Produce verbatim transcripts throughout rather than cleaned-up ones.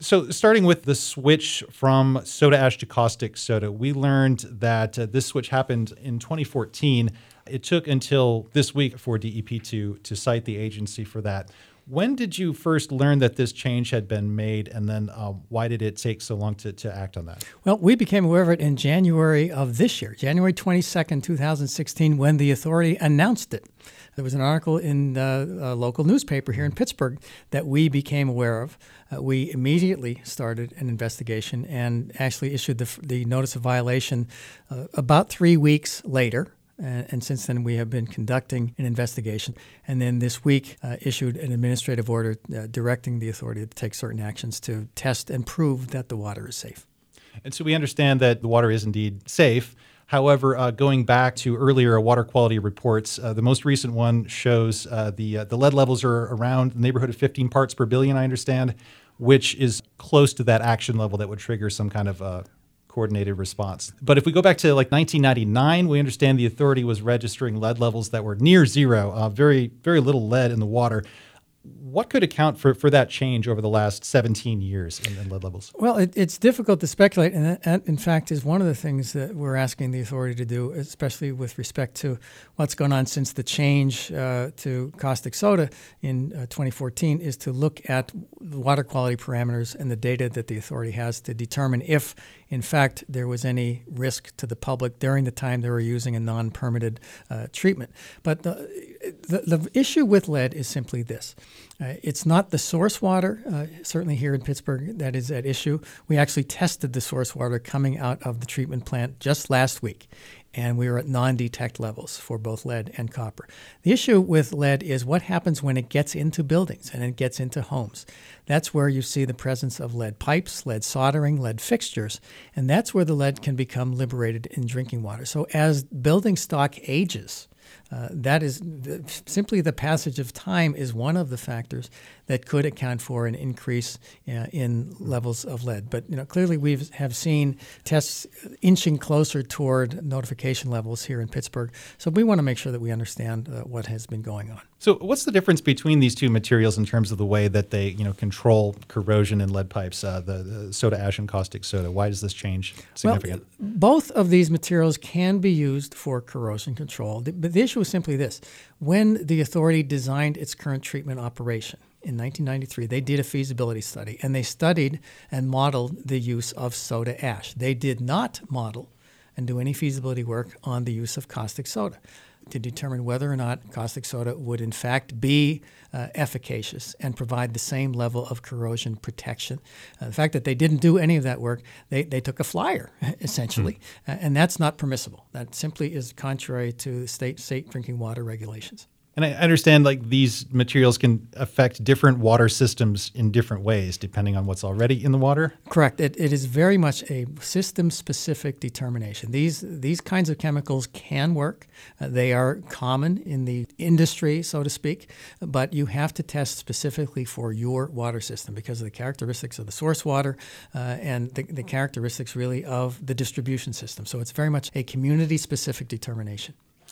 So starting with the switch from soda ash to caustic soda, we learned that uh, this switch happened in twenty fourteen. It took until this week for D E P to, to cite the agency for that. When did you first learn that this change had been made, and then um, why did it take so long to, to act on that? Well, we became aware of it in January of this year, January twenty-second, twenty sixteen, when the authority announced it. There was an article in uh, a local newspaper here in Pittsburgh that we became aware of. Uh, we immediately started an investigation and actually issued the, the notice of violation uh, about three weeks later. And, and since then, we have been conducting an investigation. And then this week, uh, issued an administrative order uh, directing the authority to take certain actions to test and prove that the water is safe. And so we understand that the water is indeed safe. However, uh, going back to earlier water quality reports, uh, the most recent one shows uh, the uh, the lead levels are around the neighborhood of fifteen parts per billion, I understand, which is close to that action level that would trigger some kind of uh, coordinated response. But if we go back to like nineteen ninety-nine, we understand the authority was registering lead levels that were near zero, uh, very, very little lead in the water. What could account for, for that change over the last seventeen years in, in lead levels? Well, it, it's difficult to speculate, and that, that, in fact, is one of the things that we're asking the authority to do, especially with respect to what's going on since the change uh, to caustic soda in uh, twenty fourteen, is to look at the water quality parameters and the data that the authority has to determine if, in fact, there was any risk to the public during the time they were using a non-permitted uh, treatment. But the, the, the issue with lead is simply this. Uh, it's not the source water, uh, certainly here in Pittsburgh, that is at issue. We actually tested the source water coming out of the treatment plant just last week, and we were at non-detect levels for both lead and copper. The issue with lead is what happens when it gets into buildings and it gets into homes. That's where you see the presence of lead pipes, lead soldering, lead fixtures, and that's where the lead can become liberated in drinking water. So as building stock ages, Uh, that is the, simply the passage of time is one of the factors that could account for an increase uh, in levels of lead. But you know, clearly we have seen tests inching closer toward notification levels here in Pittsburgh. So we want to make sure that we understand uh, what has been going on. So what's the difference between these two materials in terms of the way that they, you know, control corrosion in lead pipes, uh, the, the soda ash and caustic soda? Why does this change significant? Well, both of these materials can be used for corrosion control. The, but the issue is simply this. When the authority designed its current treatment operation in nineteen ninety-three, they did a feasibility study, and they studied and modeled the use of soda ash. They did not model and do any feasibility work on the use of caustic soda to determine whether or not caustic soda would in fact be uh, efficacious and provide the same level of corrosion protection. Uh, the fact that they didn't do any of that work, they, they took a flyer, essentially, mm. uh, and that's not permissible. That simply is contrary to state state drinking water regulations. And I understand like these materials can affect different water systems in different ways depending on what's already in the water? Correct. It, it is very much a system-specific determination. These these kinds of chemicals can work. Uh, they are common in the industry, so to speak, but you have to test specifically for your water system because of the characteristics of the source water uh, and the, the characteristics really of the distribution system. So it's very much a community-specific determination.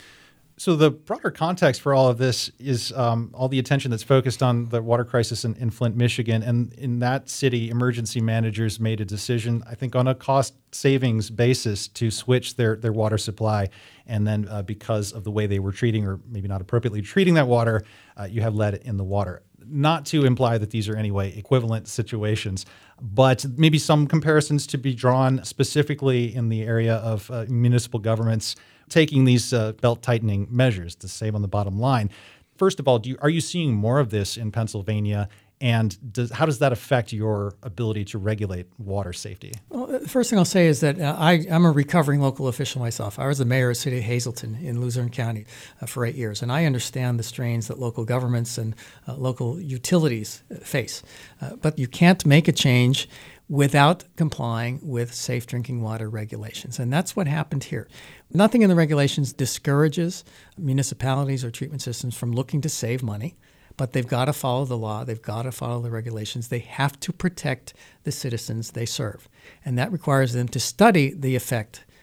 So the broader context for all of this is um, all the attention that's focused on the water crisis in, in Flint, Michigan. And in that city, emergency managers made a decision, I think, on a cost savings basis to switch their, their water supply. And then uh, because of the way they were treating, or maybe not appropriately treating that water, uh, you have lead in the water. Not to imply that these are anyway equivalent situations, but maybe some comparisons to be drawn specifically in the area of uh, municipal governments taking these uh, belt-tightening measures to save on the bottom line. First of all, do you, are you seeing more of this in Pennsylvania? And does, how does that affect your ability to regulate water safety? Well, the first thing I'll say is that uh, I, I'm a recovering local official myself. I was the mayor of the city of Hazleton in Luzerne County uh, for eight years, and I understand the strains that local governments and uh, local utilities uh, face. Uh, but you can't make a change without complying with safe drinking water regulations. And that's what happened here. Nothing in the regulations discourages municipalities or treatment systems from looking to save money, but they've got to follow the law. They've got to follow the regulations. They have to protect the citizens they serve. And that requires them to study the effect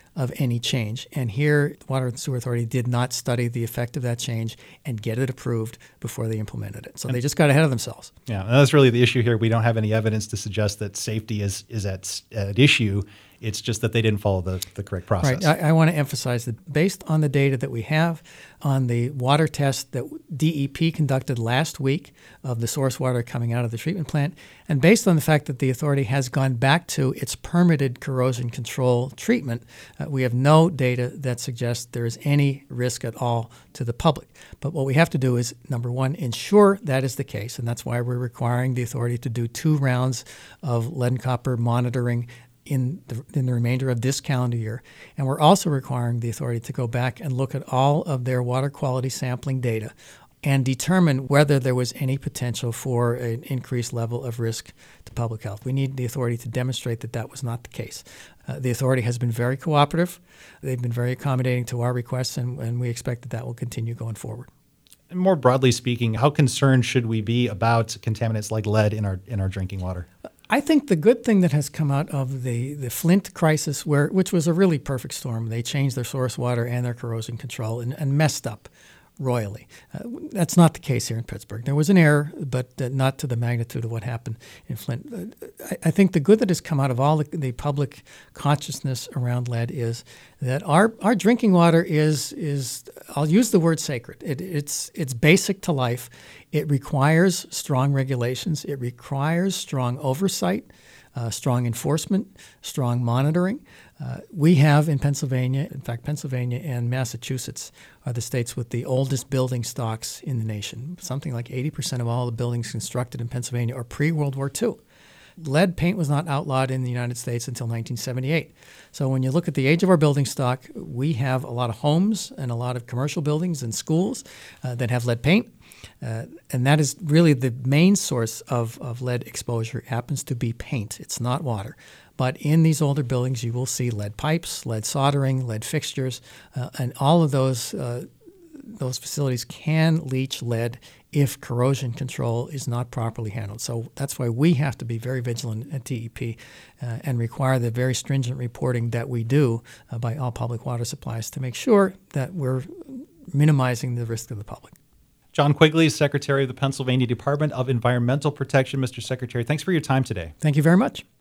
of any change. And here, the Water and Sewer Authority did not study the effect of that change and get it approved before they implemented it. So they just got ahead of themselves. Yeah, and that's really the issue here. We don't have any evidence to suggest that safety is is at, at issue. It's just that they didn't follow the, the correct process. Right. I, I want to emphasize that based on the data that we have on the water test that D E P conducted last week of the source water coming out of the treatment plant, and based on the fact that the authority has gone back to its permitted corrosion control treatment, uh, we have no data that suggests there is any risk at all to the public. But what we have to do is, number one, ensure that is the case, and that's why we're requiring the authority to do two rounds of lead and copper monitoring in the, in the remainder of this calendar year. And we're also requiring the authority to go back and look at all of their water quality sampling data and determine whether there was any potential for an increased level of risk to public health. We need the authority to demonstrate that that was not the case. Uh, the authority has been very cooperative. They've been very accommodating to our requests, and, and we expect that that will continue going forward. And more broadly speaking, how concerned should we be about contaminants like lead in our in our drinking water? I think the good thing that has come out of the, the Flint crisis, where which was a really perfect storm, they changed their source water and their corrosion control and, and messed up royally. Uh, that's not the case here in Pittsburgh. There was an error, but uh, not to the magnitude of what happened in Flint. Uh, I, I think the good that has come out of all the, the public consciousness around lead is that our, our drinking water is, is, I'll use the word sacred. It, it's, it's basic to life. It requires strong regulations. It requires strong oversight, uh, strong enforcement, strong monitoring. Uh, we have in Pennsylvania, in fact, Pennsylvania and Massachusetts are the states with the oldest building stocks in the nation. Something like eighty percent of all the buildings constructed in Pennsylvania are pre-World War Two. Lead paint was not outlawed in the United States until nineteen seventy-eight. So when you look at the age of our building stock, we have a lot of homes and a lot of commercial buildings and schools uh, that have lead paint. Uh, and that is really the main source of, of lead exposure. It happens to be paint. It's not water. But in these older buildings, you will see lead pipes, lead soldering, lead fixtures, uh, and all of those uh, those facilities can leach lead if corrosion control is not properly handled. So that's why we have to be very vigilant at D E P uh, and require the very stringent reporting that we do uh, by all public water supplies to make sure that we're minimizing the risk of the public. John Quigley, Secretary of the Pennsylvania Department of Environmental Protection. Mister Secretary, thanks for your time today. Thank you very much.